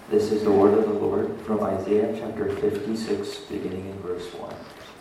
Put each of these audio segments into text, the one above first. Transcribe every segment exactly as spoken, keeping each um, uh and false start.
This is the word of the Lord from Isaiah chapter fifty-six, beginning in verse one.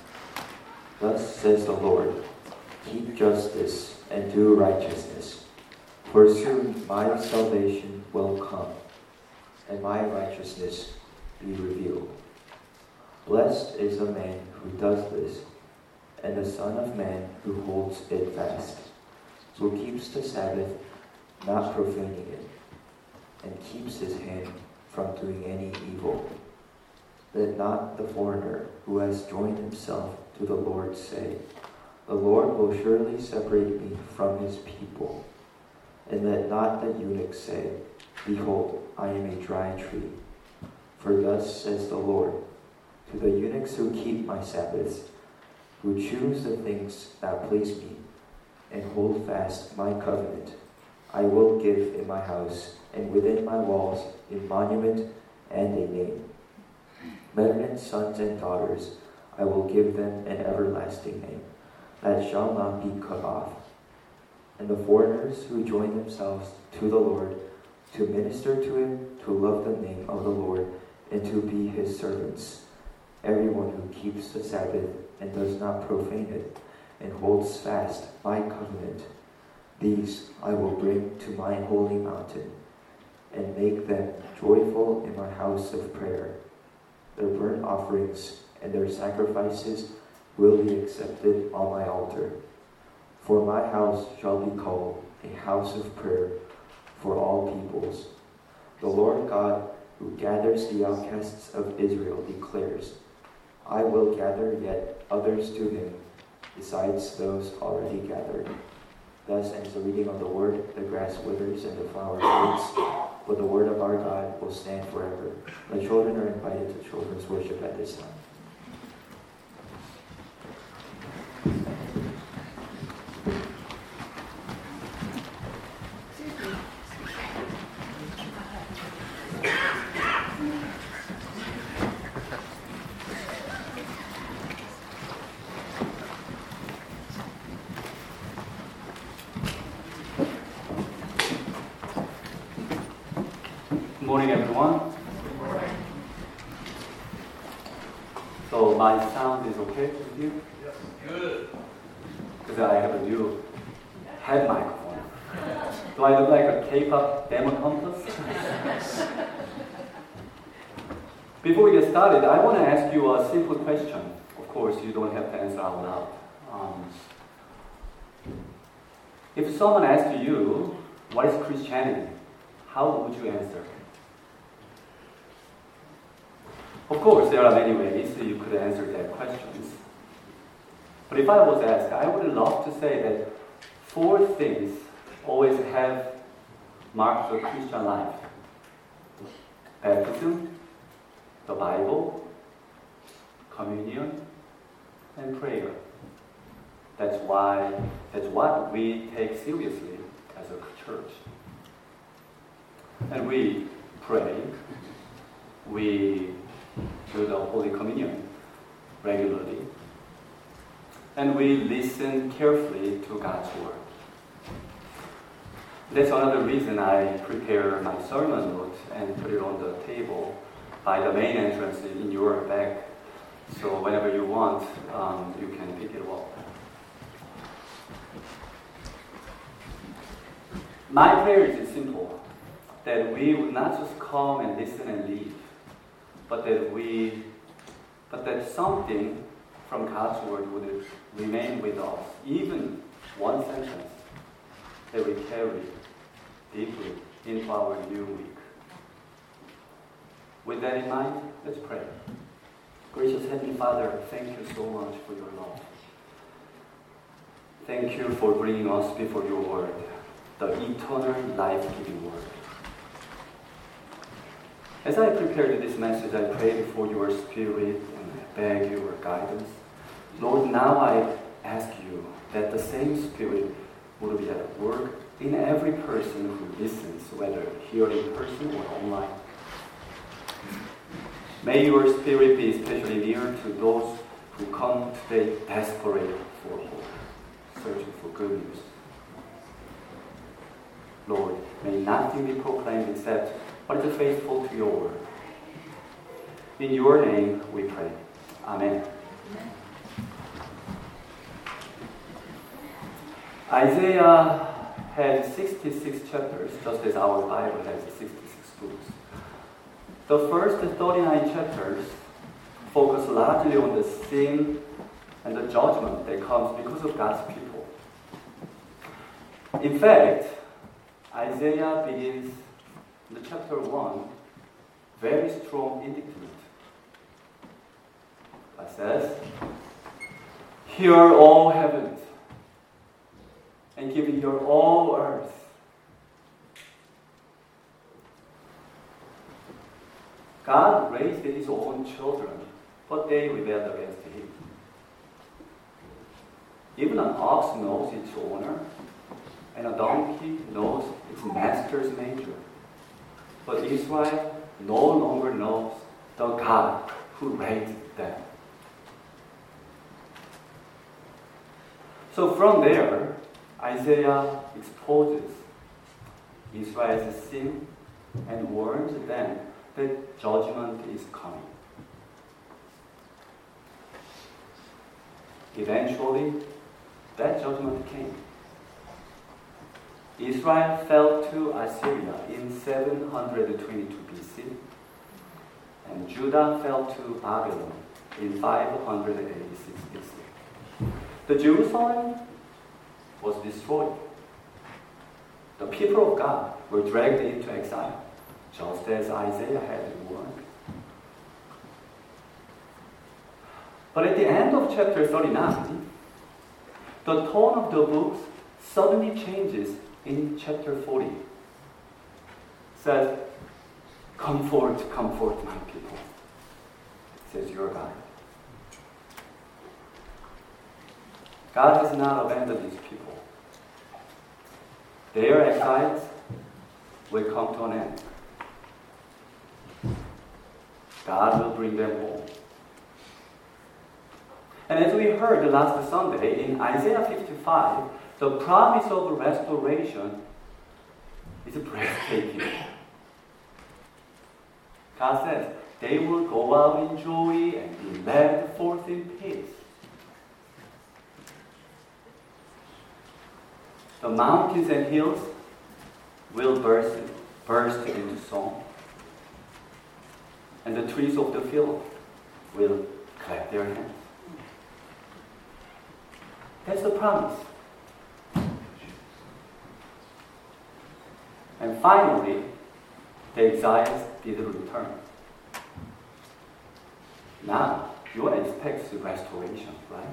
Thus says the Lord, keep justice and do righteousness, for soon my salvation will come, and my righteousness be revealed. Blessed is the man who does this, and the Son of Man who holds it fast, who keeps the Sabbath, not profaning it, and keeps his hand from doing any evil. Let not the foreigner who has joined himself to the Lord say, the Lord will surely separate me from his people. And let not the eunuch say, behold, I am a dry tree. For thus says the Lord, to the eunuchs who keep my Sabbaths, who choose the things that please me, and hold fast my covenant, I will give in my house and within my walls a monument and a name. Men, sons and daughters, I will give them an everlasting name that shall not be cut off. And the foreigners who join themselves to the Lord, to minister to him, to love the name of the Lord, and to be his servants, everyone who keeps the Sabbath and does not profane it, and holds fast my covenant, these I will bring to my holy mountain, and make them joyful in my house of prayer. Their burnt offerings and their sacrifices will be accepted on my altar. For my house shall be called a house of prayer for all peoples. The Lord God, who gathers the outcasts of Israel, declares, I will gather yet others to him, besides those already gathered. Thus ends the reading of the word. The grass withers and the flower fades, but the word of our God will stand forever. The children are invited to children's worship at this time. Good morning, everyone. Good morning. So my sound is okay with you? Yes. Good. Because I have a new head microphone. Do I look like a K-pop demo contest? Before we get started, I want to ask you a simple question. Of course, you don't have to answer out loud. Um, if someone asked you, what is Christianity? How would you answer? Of course, there are many ways you could answer that questions. But if I was asked, I would love to say that four things always have marked the Christian life. Baptism, the Bible, communion, and prayer. That's why, that's what we take seriously as a church. And we pray, we do the Holy Communion regularly, and we listen carefully to God's Word. That's another reason I prepare my sermon note and put it on the table by the main entrance in your bag. So whenever you want, um, you can pick it up. My prayer is simple, that we would not just come and listen and leave, but that we, but that something from God's Word would remain with us, even one sentence that we carry deeply into our new week. With that in mind, let's pray. Gracious Heavenly Father, thank you so much for your love. Thank you for bringing us before your Word, the eternal life-giving Word. As I prepared this message, I prayed for your Spirit and beg your guidance. Lord, now I ask you that the same Spirit will be at work in every person who listens, whether here in person or online. May your Spirit be especially near to those who come today desperate for hope, searching for good news. Lord, may nothing be proclaimed except what is faithful to your word. In your name we pray. Amen. Isaiah had sixty-six chapters, just as our Bible has sixty-six books. The first thirty-nine chapters focus largely on the sin and the judgment that comes because of God's people. In fact, Isaiah begins in the chapter one very strong indictment. It says, "Hear all heavens, and give ear all earth." God raised his own children, but they rebelled against him. Even an ox knows its owner, and a donkey knows its master's manger. But Israel no longer knows the God who raised them. So from there, Isaiah exposes Israel's sin and warns them that judgment is coming. Eventually, that judgment came. Israel fell to Assyria in seven hundred twenty-two B C, and Judah fell to Babylon in five hundred eighty-six B C. The Jerusalem was destroyed. The people of God were dragged into exile, just as Isaiah had warned. But at the end of chapter thirty-nine, the tone of the book suddenly changes in chapter forty. It says, "Comfort, comfort my people," says your God. God has not abandoned his people. Their exiles will come to an end. God will bring them home. And as we heard last Sunday, in Isaiah fifty-five, the promise of restoration is breathtaking. God says, "They will go out in joy and be led forth in peace." The mountains and hills will burst, burst into song, and the trees of the field will clap their hands. That's the promise. And finally, the exiles did return. Now, you want to expect restoration, right?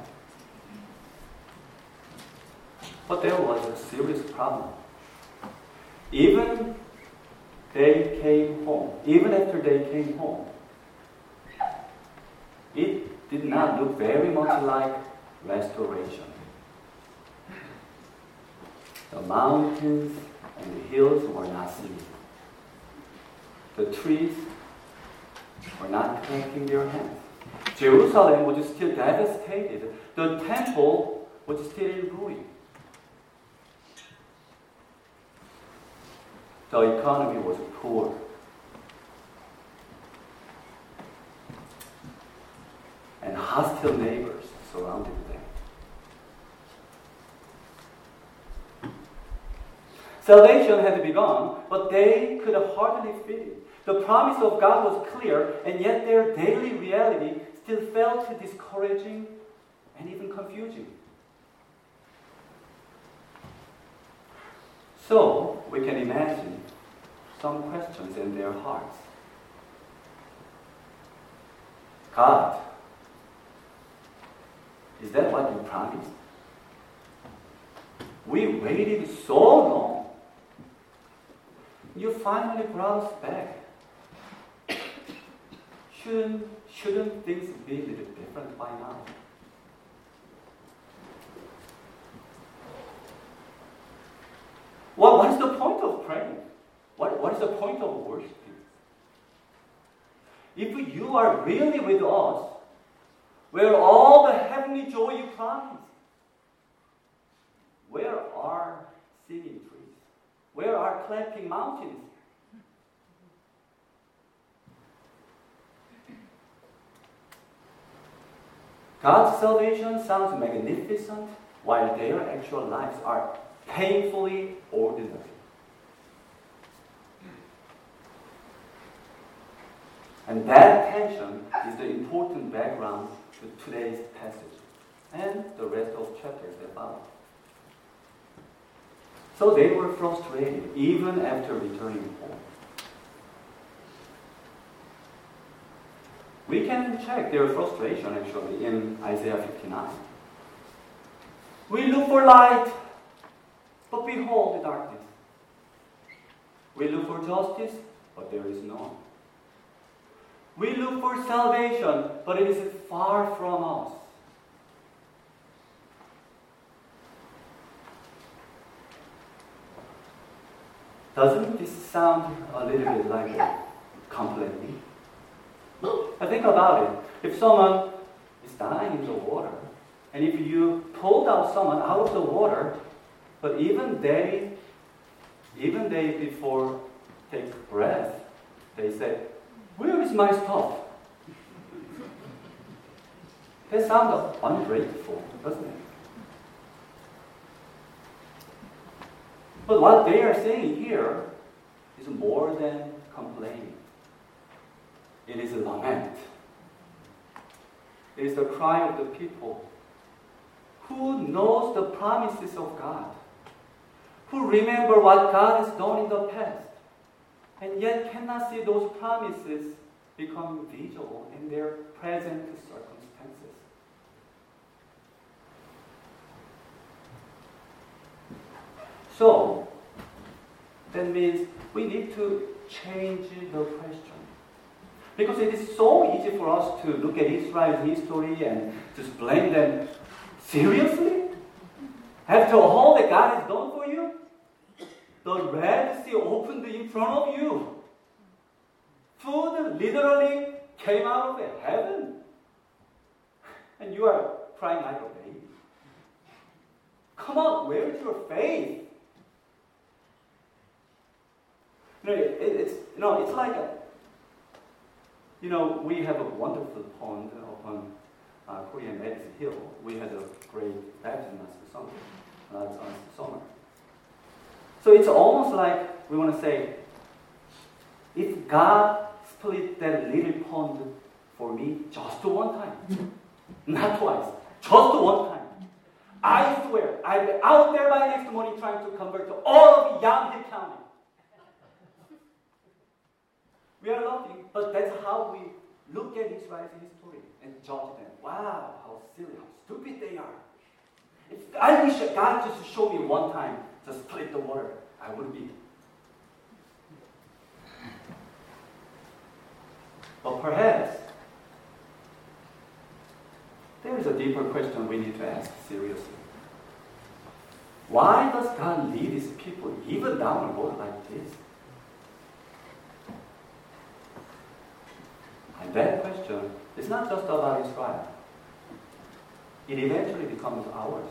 But there was a serious problem. Even they came home, even after they came home, it did not look very much like restoration. The mountains and the hills were not singing. The trees were not clapping their hands. Jerusalem was still devastated. The temple was still in ruin. The economy was poor. And hostile neighbors surrounded them. Salvation had begun, but they could hardly feel it. The promise of God was clear, and yet their daily reality still felt discouraging and even confusing. So, we can imagine some questions in their hearts. God, is that what you promised? We waited so long. You finally brought us back. Shouldn't, shouldn't things be a little different by now? Well, what is the point of praying? What, what is the point of worshiping? If you are really with us, where are all the heavenly joy you promised? Where are singing trees? Where are clapping mountains? God's salvation sounds magnificent, while their actual lives are painfully ordinary. And that tension is the important background to today's passage and the rest of chapters that follow. So they were frustrated even after returning home. We can check their frustration actually in Isaiah fifty-nine. We look for light, but behold the darkness. We look for justice, but there is none. We look for salvation, but it is far from us. Doesn't this sound a little bit like a complaining? Now think about it. If someone is dying in the water, and if you pulled out someone out of the water, but even they, even they before take breath, they say, "Where is my stuff?" That sounds ungrateful, doesn't it? But what they are saying here is more than complaining. It is a lament. It is the cry of the people who knows the promises of God, who remember what God has done in the past, and yet cannot see those promises become visible in their present circumstances. So, that means we need to change the question. Because it is so easy for us to look at Israel's history and just blame them seriously. After all that God has done for you, the Red Sea opened in front of you. Food literally came out of heaven. And you are crying like a baby. Come on, where is your faith? You know, it, it's, you know, it's like a, you know, we have a wonderful pond upon uh, Korean Medicine Hill. We had a great baptism last summer. Last summer. So it's almost like we want to say, if God split that little pond for me just one time, not twice, just one time, I swear I'll be out there by next morning trying to convert to all of Yamhill County. We are laughing, but that's how we look at Israel's history and judge them. Wow, how silly, how stupid they are. If I wish God just showed me one time, just split the water, I would be. But perhaps there is a deeper question we need to ask seriously. Why does God lead His people even down a road like this? And that question is not just about Israel. It eventually becomes ours.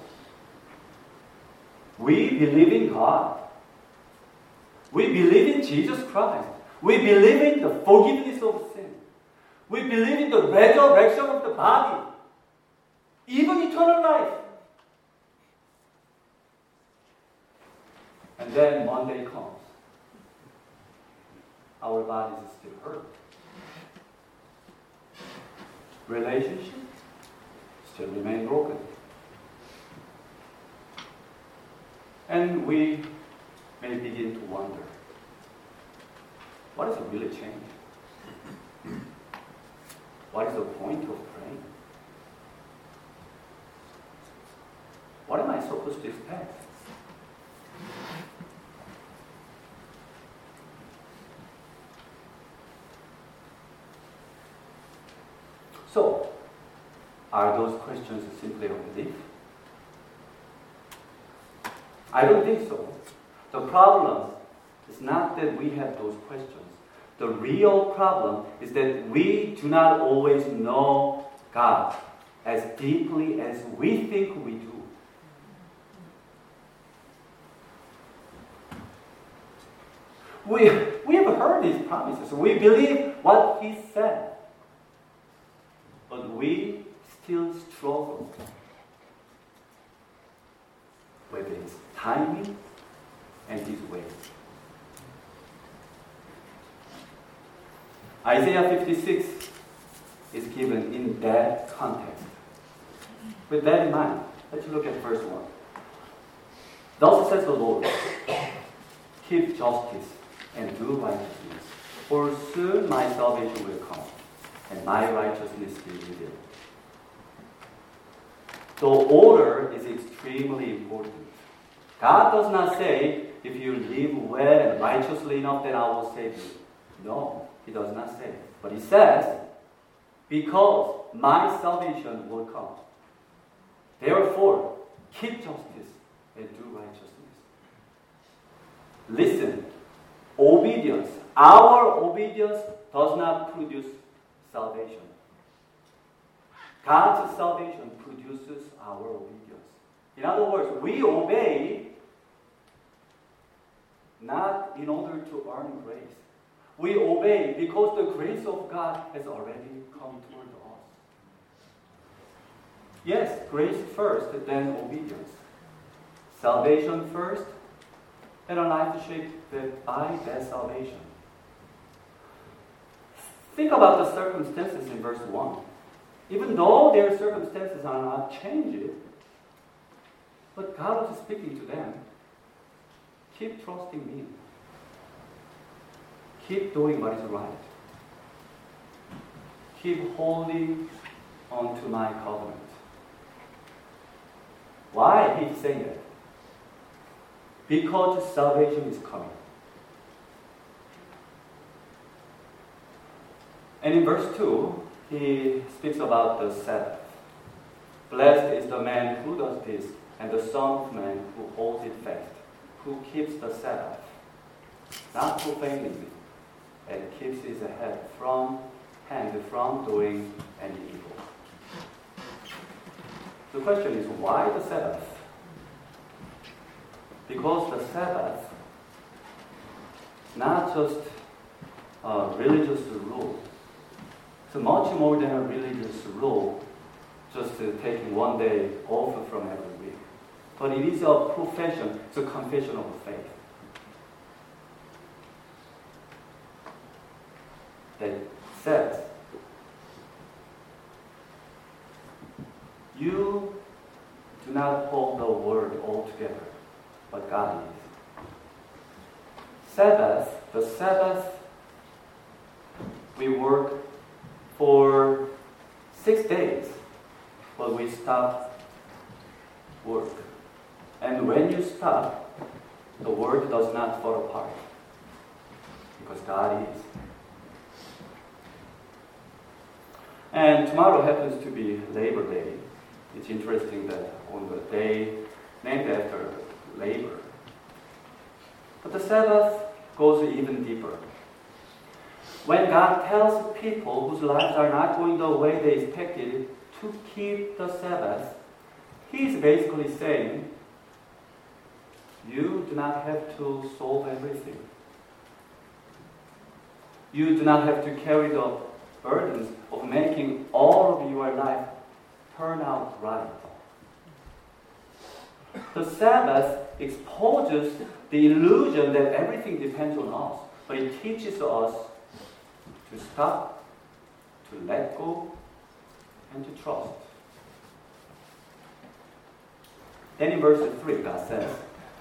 We believe in God. We believe in Jesus Christ. We believe in the forgiveness of sin. We believe in the resurrection of the body. Even eternal life. And then Monday comes. Our bodies still hurt. Relationships still remain broken. And we may begin to wonder, what is really changed? What is the point of praying? What am I supposed to expect? So, are those questions simply a belief? I don't think so. The problem is not that we have those questions. The real problem is that we do not always know God as deeply as we think we do. We, we have heard His promises. We believe what He said. But we still struggles with his timing and his ways. Isaiah fifty-six is given in that context. With that in mind, let's look at verse one. Thus says the Lord, keep justice and do righteousness, for soon my salvation will come, and my righteousness will be revealed. The order is extremely important. God does not say, if you live well and righteously enough, then I will save you. No, He does not say. But He says, because my salvation will come. Therefore, keep justice and do righteousness. Listen, obedience, our obedience does not produce salvation. God's salvation produces our obedience. In other words, we obey not in order to earn grace. We obey because the grace of God has already come toward us. Yes, grace first, then obedience. Salvation first, and a life shaped by that salvation. Think about the circumstances in verse one. Even though their circumstances are not changing, but God was speaking to them. Keep trusting me. Keep doing what is right. Keep holding on to my covenant. Why he's saying that? Because salvation is coming. And in verse two, he speaks about the Sabbath. Blessed is the man who does this, and the Son of Man who holds it fast, who keeps the Sabbath, not profanely, and keeps his head from hand from doing any evil. The question is, why the Sabbath? Because the Sabbath, not just a religious rule, it's much more than a religious rule, just uh, taking one day off from every week. But it is a profession, it's a confession of faith. That says, you do not hold the word altogether, but God is. Sabbath, the Sabbath, we work for six days, but we stop work. And when you stop, the world does not fall apart, because God is. And tomorrow happens to be Labor Day. It's interesting that on the day named after labor. But the Sabbath goes even deeper. When God tells people whose lives are not going the way they expected to keep the Sabbath, He's basically saying, you do not have to solve everything. You do not have to carry the burdens of making all of your life turn out right. The Sabbath exposes the illusion that everything depends on us, but it teaches us to stop, to let go, and to trust. Then in verse three, God says,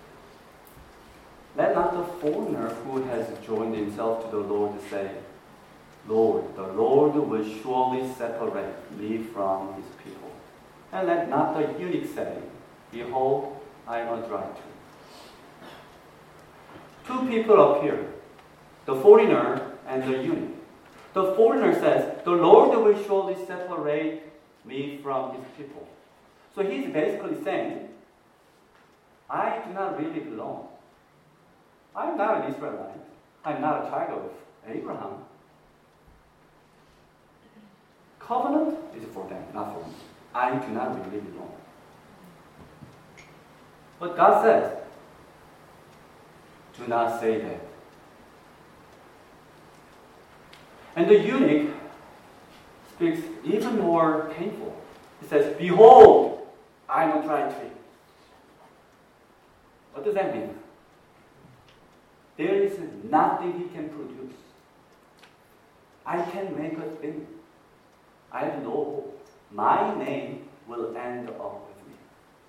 let not the foreigner who has joined himself to the Lord say, Lord, the Lord will surely separate me from his people. And let not the eunuch say, behold, I am a dry tree. Two people appear, the foreigner and the eunuch. The foreigner says, the Lord will surely separate me from his people. So he's basically saying, I do not really belong. I'm not an Israelite. I'm not a child of Abraham. Covenant is for them, not for me. I do not really belong. But God says, do not say that. And the eunuch speaks even more painful. He says, behold, I am a dry tree. What does that mean? There is nothing he can produce. I can make a thing. I have no hope. My name will end up with me.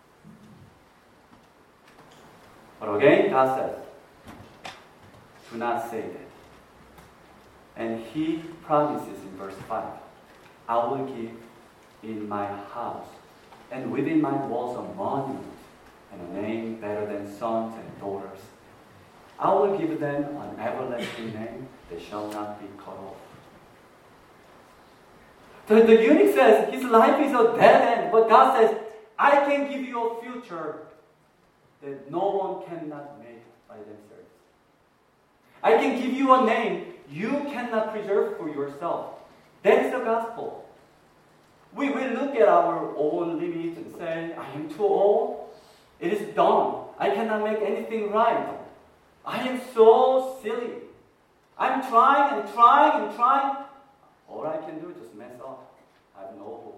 But again, God says, do not say that. And he promises in verse five, I will give in my house and within my walls a monument and a name better than sons and daughters. I will give them an everlasting name that shall not be cut off. The, the eunuch says his life is a dead end, but God says, I can give you a future that no one cannot make by themselves. I can give you a name you cannot preserve for yourself. That is the gospel. We will look at our own limits and say, I am too old. It is done. I cannot make anything right. I am so silly. I'm trying and trying and trying. All I can do is just mess up. I have no hope.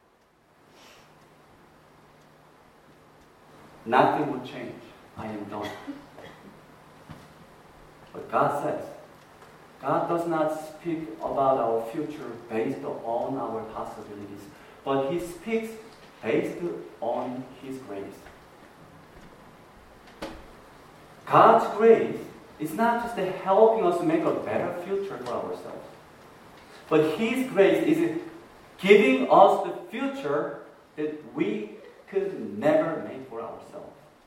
Nothing will change. I am done. But God says, God does not speak about our future based on our possibilities, but He speaks based on His grace. God's grace is not just helping us make a better future for ourselves, but His grace is giving us the future that we could never make for ourselves.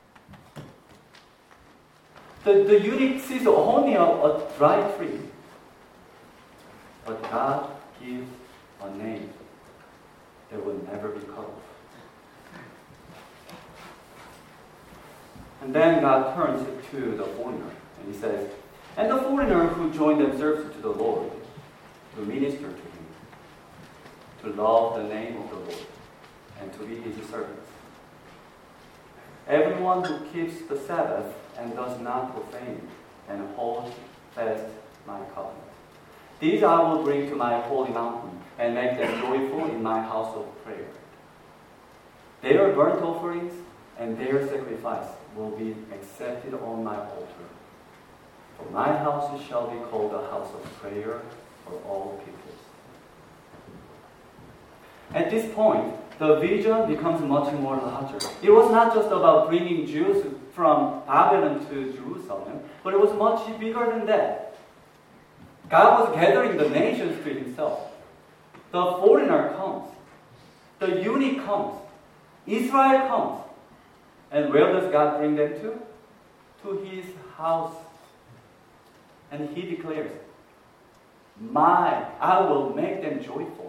The, the eunuch sees only a, a dry tree, but God gives a name that will never be cut off. And then God turns to the foreigner, and He says, and the foreigner who joined themselves to the Lord, to minister to Him, to love the name of the Lord, and to be His servants. Everyone who keeps the Sabbath and does not profane and holds fast my covenant, these I will bring to my holy mountain and make them joyful in my house of prayer. Their burnt offerings and their sacrifice will be accepted on my altar. For my house shall be called a house of prayer for all peoples. At this point, the vision becomes much more larger. It was not just about bringing Jews from Babylon to Jerusalem, but it was much bigger than that. God was gathering the nations to Himself. The foreigner comes. The eunuch comes. Israel comes. And where does God bring them to? To His house. And He declares, My, I will make them joyful.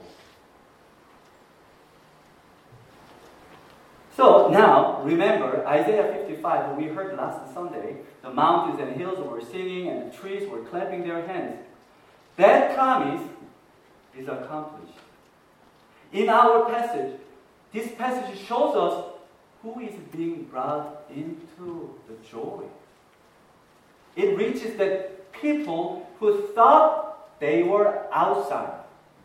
So now, remember, Isaiah fifty-five, we heard last Sunday, the mountains and hills were singing and the trees were clapping their hands. That promise is accomplished. In our passage, this passage shows us who is being brought into the joy. It reaches that people who thought they were outside.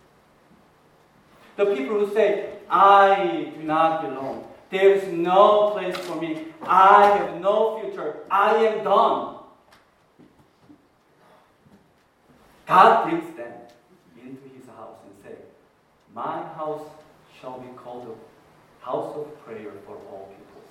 The people who say, I do not belong. There is no place for me. I have no future. I am done. God brings them into His house and says, My house shall be called a house of prayer for all peoples.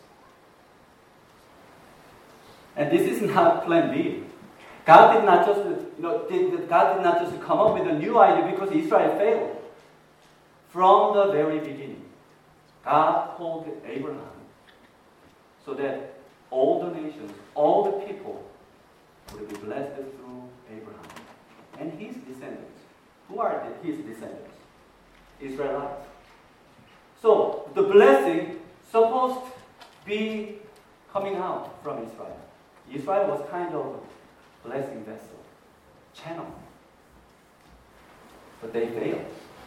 And this is not plan B. God did not just, you know, did, God did not just come up with a new idea because Israel failed. From the very beginning, God called Abraham so that all the nations, all the people would be blessed through Abraham and his descendants. Who are his descendants? Israelites. So the blessing supposed to be coming out from Israel. Israel was kind of a blessing vessel, channel. But they failed.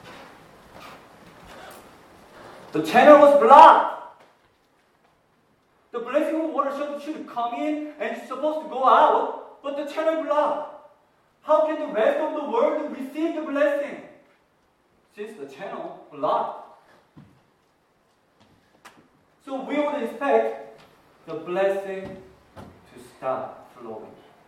The channel was blocked. The blessing of water should, should come in and it's supposed to go out, but the channel blocked. How can the rest of the world receive the blessing? Since the channel blocked. So we would expect the blessing to stop flowing.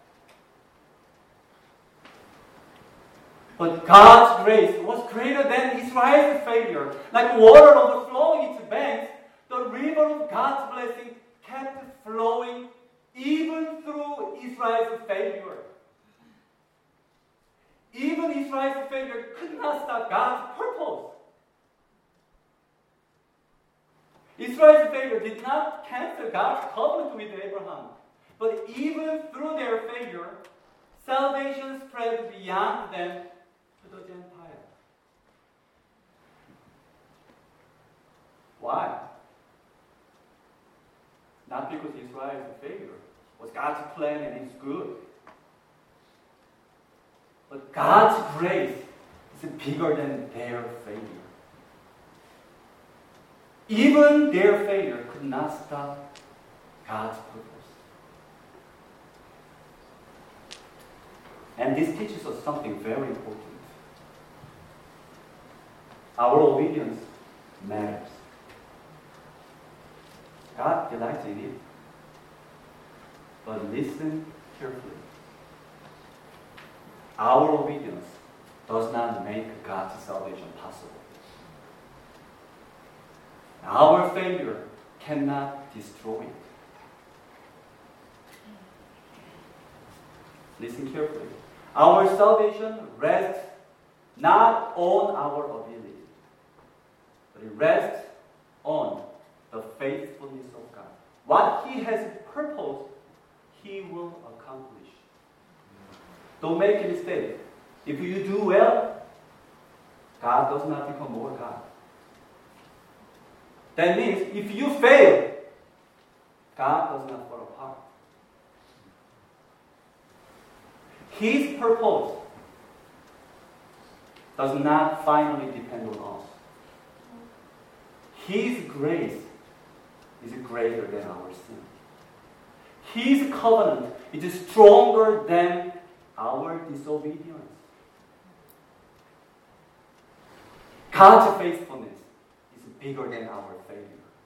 But God's grace was greater than Israel's failure. Like water overflowing its banks, the river of God's blessing kept flowing even through Israel's failure. Even Israel's failure could not stop God's purpose. Israel's failure did not cancel God's covenant with Abraham. But even through their failure, salvation spread beyond them to the Gentiles. Why? Not because Israel's failure was God's plan and it's good. But God's grace is bigger than their failure. Even their failure could not stop God's purpose. And this teaches us something very important. Our obedience matters. God delights in it. But listen carefully. Our obedience does not make God's salvation possible. Our failure cannot destroy it. Listen carefully. Our salvation rests not on our ability, but it rests on the faithfulness of God. What He has purposed, He will accomplish. Don't make a mistake. If you do well, God does not become more God. That means if you fail, God does not fall apart. His purpose does not finally depend on us. His grace is greater than our sin. His covenant is stronger than our disobedience. God's faithfulness is bigger than our failure.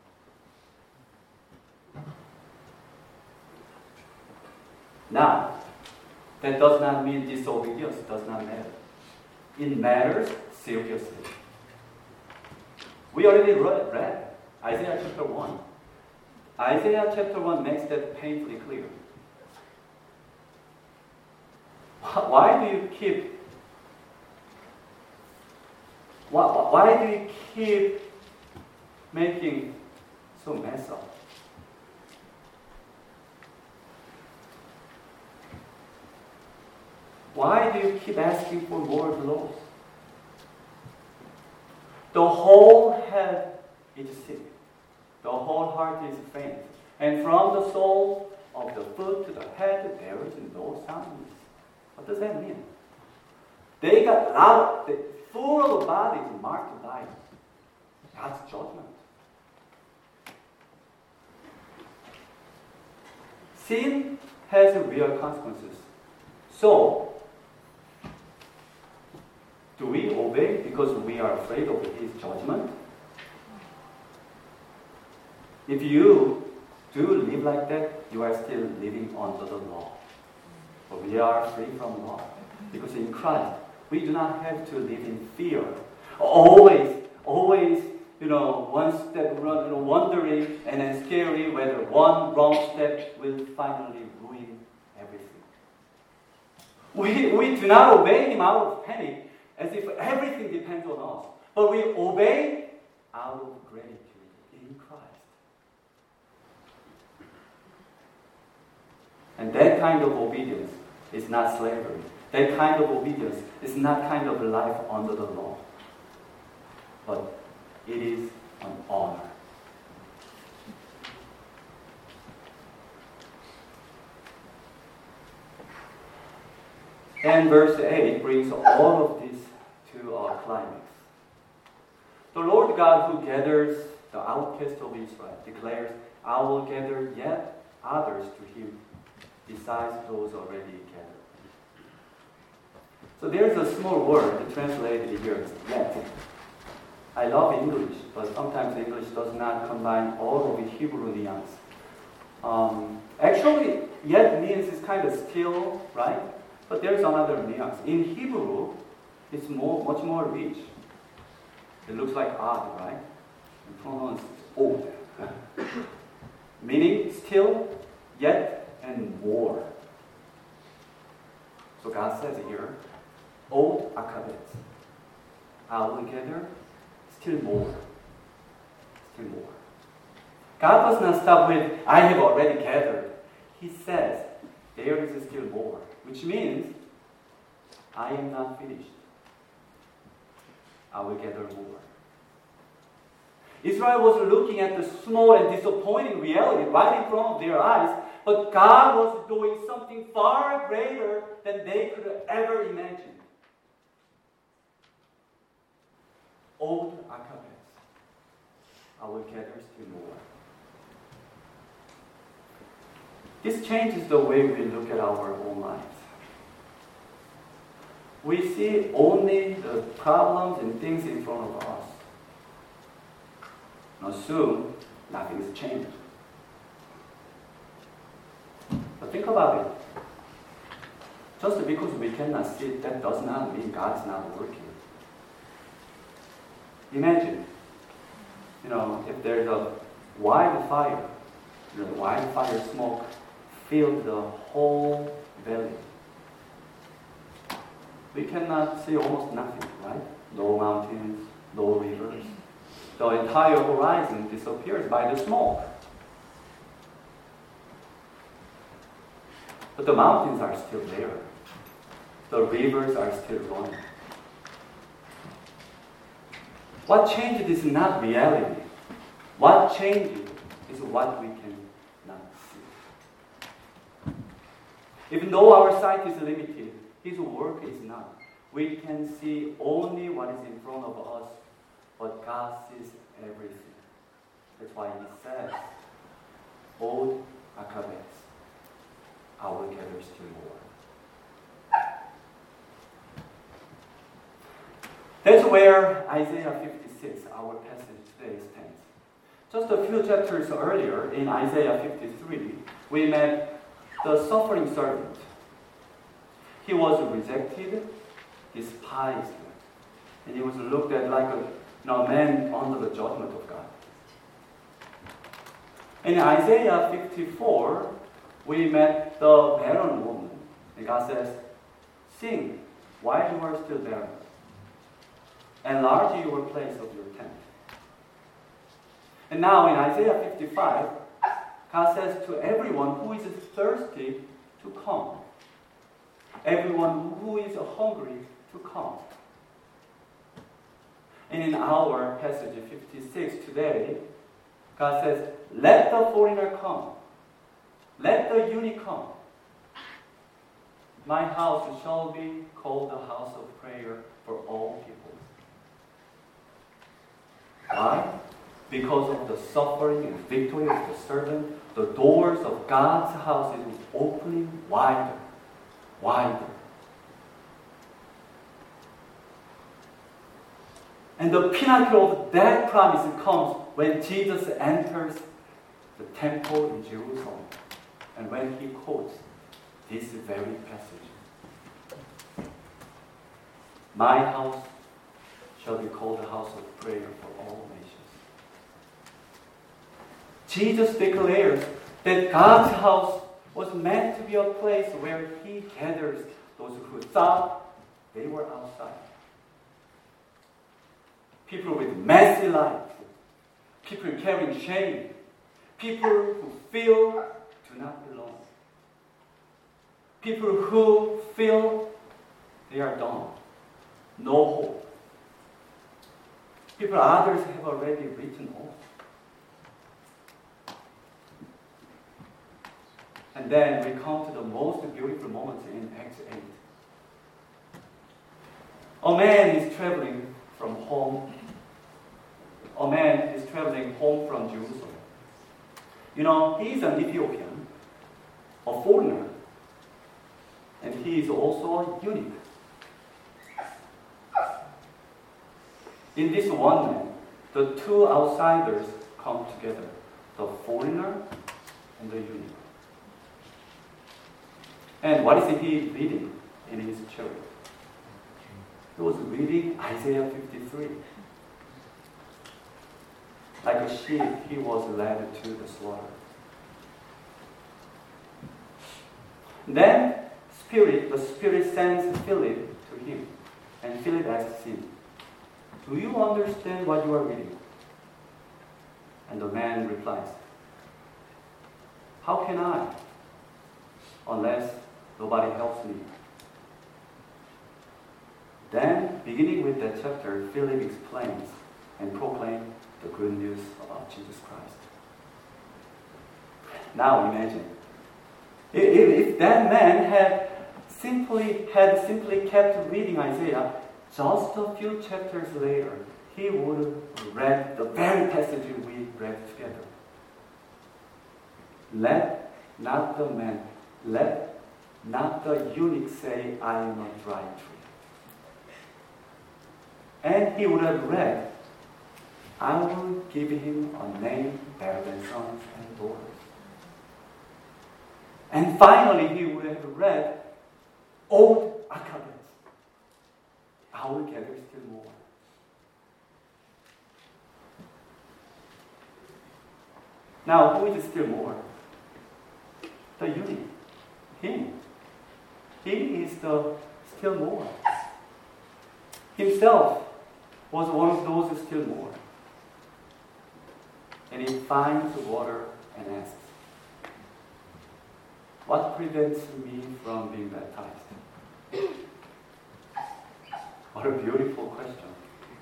Now, that does not mean disobedience does not matter. It matters seriously. We already read, read Isaiah chapter one. Isaiah chapter one makes that painfully clear. Why do you keep why, why do you keep making so mess up? Why do you keep asking for more blows? The whole head is sick. The whole heart is faint. And from the sole of the foot to the head, there is no soundness. What does that mean? They got loud, they, full of bodies marked by God's judgment. Sin has real consequences. So, do we obey because we are afraid of His judgment? If you do live like that, you are still living under the law. But we are free from law. Because in Christ, we do not have to live in fear. Always, always, you know, one step run, you know, wondering and then scary whether one wrong step will finally ruin everything. We, we do not obey Him out of panic, as if everything depends on us. But we obey out of gratitude in Christ. And that kind of obedience is not slavery. That kind of obedience is not kind of life under the law. But it is an honor. And verse eight brings all of this to a climax. The Lord God who gathers the outcasts of Israel declares, I will gather yet others to Him besides those already gathered. So there's a small word translated here as yet. I love English, but sometimes English does not combine all of the Hebrew nuance. Um, actually, yet means it's kind of still, right? But there's another nuance. In Hebrew, it's more, much more rich. It looks like odd, right? And pronounced odd. Meaning still, yet, and more. So God says here, old akabet. Altogether, still more. Still more. God does not stop with, I have already gathered. He says, there is still more. Which means, I am not finished. I will gather more. Israel was looking at the small and disappointing reality right in front of their eyes, but God was doing something far greater than they could ever imagine. Old akabets, I will gather still more. This changes the way we look at our own lives. We see only the problems and things in front of us. Now soon, nothing is changed. But think about it. Just because we cannot see it, that does not mean God's not working. Imagine, you know, if there's a wildfire, the wildfire smoke filled the whole valley. We cannot see almost nothing, right? No mountains, no rivers. The entire horizon disappears by the smoke. But the mountains are still there. The rivers are still running. What changes is not reality. What changes is what we cannot see. Even though our sight is limited, His work is not. We can see only what is in front of us, but God sees everything. That's why He says, Old akabets, I will gather still more. That's where Isaiah fifty-six, our passage today, stands. Just a few chapters earlier, in Isaiah fifty-three, we met the suffering servant. He was rejected, despised, and he was looked at like a you know, man under the judgment of God. In Isaiah fifty-four, we met the barren woman, and God says, sing while you are still barren. Enlarge your place of your tent. And now in Isaiah fifty-five, God says to everyone who is thirsty to come. Everyone who is hungry to come. And in our passage fifty-six today, God says, let the foreigner come. Let the eunuch come. My house shall be called the house of prayer for all people. Why? Because of the suffering and victory of the servant, the doors of God's house is opening wider, wider. And the pinnacle of that promise comes when Jesus enters the temple in Jerusalem and when He quotes this very passage. My house shall be called the house of prayer for all nations. Jesus declares that God's house was meant to be a place where He gathers those who thought they were outside. People with messy lives, people carrying shame, people who feel do not belong, people who feel they are done, no hope. People others have already written off. And then we come to the most beautiful moment in Acts eight. A man is traveling from home. A man is traveling home from Jerusalem. You know, he is an Ethiopian, a foreigner, and he is also a eunuch. in this one man, the two outsiders come together, the foreigner and the eunuch. And what is he reading in his chariot? He was reading Isaiah fifty-three. Like a sheep, he was led to the slaughter. Then Spirit, the Spirit sends Philip to him, and Philip asks him, "Do you understand what you are reading?" And the man replies, "How can I, unless nobody helps me?" Then, beginning with that chapter, Philip explains and proclaims the good news about Jesus Christ. Now imagine, if, if that man had simply had simply kept reading Isaiah, just a few chapters later, he would have read the very passage we read together. Let not the man, let not the eunuch say, "I am a dry tree." And he would have read, "I will give him a name better than sons and daughters." And finally, he would have read, "Old Achabits, I will gather still more." Now, who is still more? The eunuch. Him. He is the still more. Himself was one of those still more. And he finds water and asks, "What prevents me from being baptized?" What a beautiful question.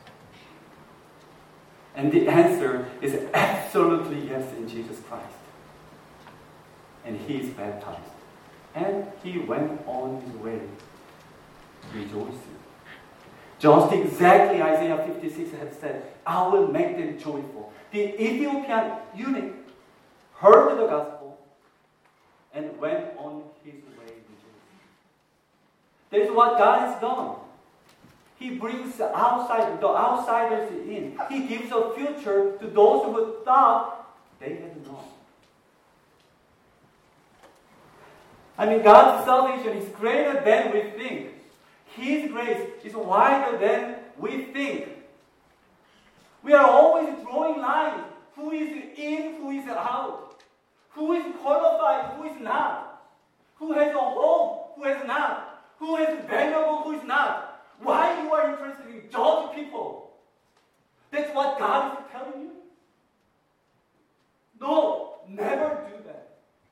And the answer is absolutely yes in Jesus Christ. And he is baptized. And he went on his way, rejoicing. Just exactly Isaiah fifty-six had said, "I will make them joyful." The Ethiopian eunuch heard the gospel and went on his way rejoicing. That is what God has done. He brings the outside, the outsiders in. He gives a future to those who thought they had known. I mean, God's salvation is greater than we think. His grace is wider than we think. We are always drawing lines. Who is in, who is out? Who is qualified, who is not? Who has a home, who has not? Who is valuable, who is not? Why you are interested in judge people? That's what God is telling you? No, never do that.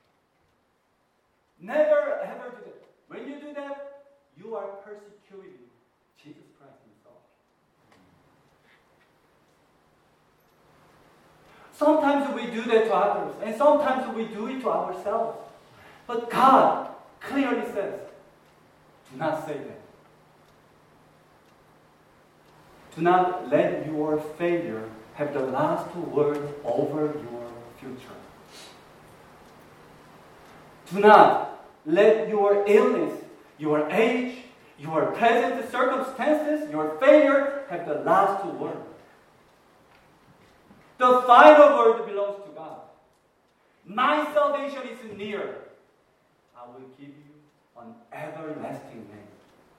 Never ever do that. When you do that, you are persecuting Jesus Christ himself. Sometimes we do that to others, and sometimes we do it to ourselves. But God clearly says, do not say that. Do not let your failure have the last word over your future. Do not let your illness, your age, your present circumstances, your failure have the last word. The final word belongs to God. My salvation is near. I will give you an everlasting name.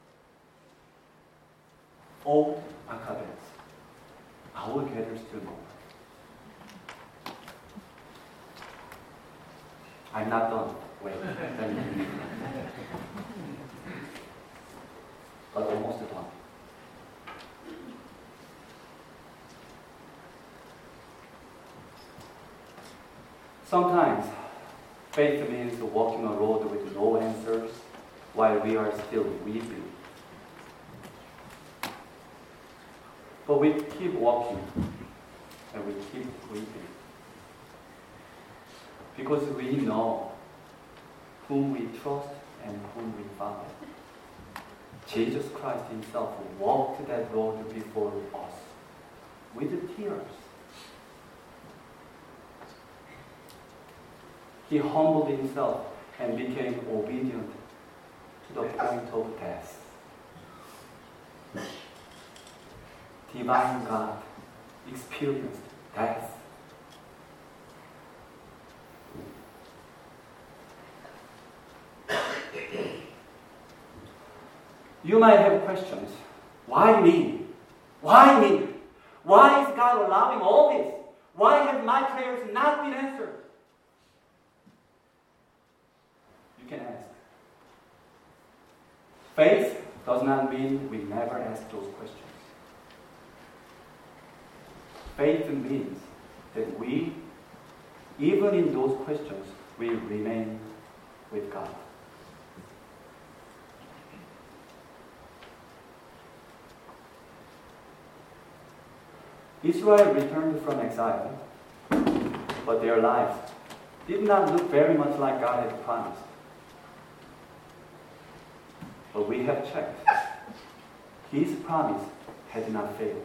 Old Achabits, I will gather still more. I'm not done. Wait. But almost done. Sometimes faith means walking a road with no answers while we are still weeping. But we keep walking and we keep weeping because we know whom we trust and whom we follow. Jesus Christ himself walked that road before us with tears. He humbled himself and became obedient to the point of death. divine God experienced death. You might have questions. Why me? Why me? Why is God allowing all this? Why have my prayers not been answered? You can ask. Faith does not mean we never ask those questions. Faith means that we, even in those questions, we remain with God. Israel returned from exile, but their lives did not look very much like God had promised. But we have checked. His promise had not failed.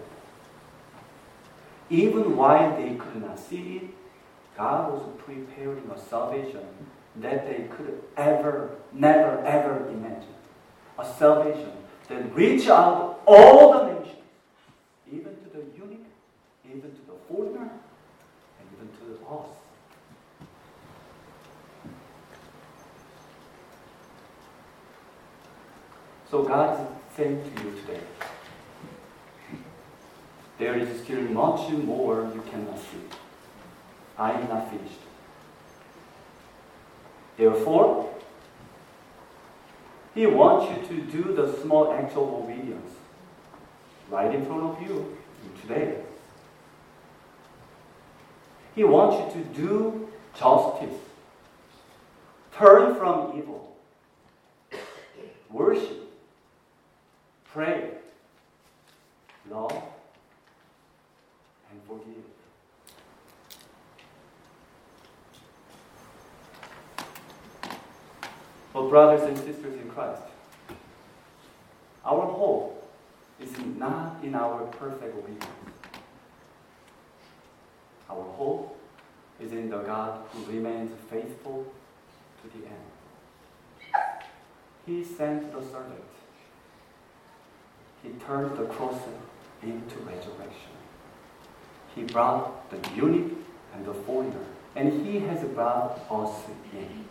Even while they could not see it, God was preparing a salvation that they could ever, never, ever imagine. A salvation that reached out all the nations, even to the eunuch, even to the foreigner, and even to us. So God is saying to you today, there is still much more you cannot see. I am not finished. Therefore, He wants you to do the small acts of obedience right in front of you today. He wants you to do justice, turn from evil, worship, pray, love, and forgive. But brothers and sisters in Christ, our hope is not in our perfect obedience. Our hope is in the God who remains faithful to the end. He sent the servant. He turned the cross into resurrection. He brought the eunuch and the foreigner, and He has brought us in.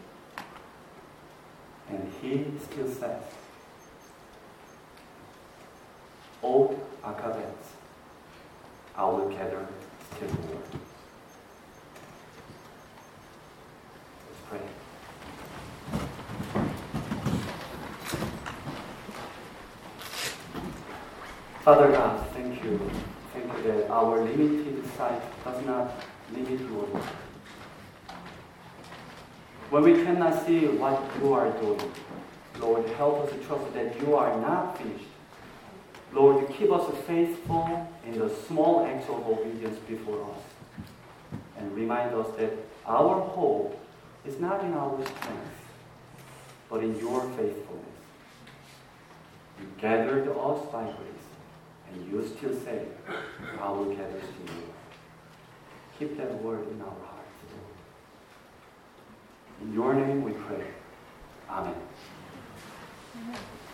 And He still says, Old Akabets, I will gather still more. Let's pray. Father God, thank you. Thank you that our limited sight does not limit your work. When we cannot see what you are doing, Lord, help us to trust that you are not finished. Lord, keep us faithful in the small acts of obedience before us. And remind us that our hope is not in our strength, but in your faithfulness. You gathered us by grace, and you still say, I will gather to you. Keep that word in our hearts. In your name we pray. Amen. Amen.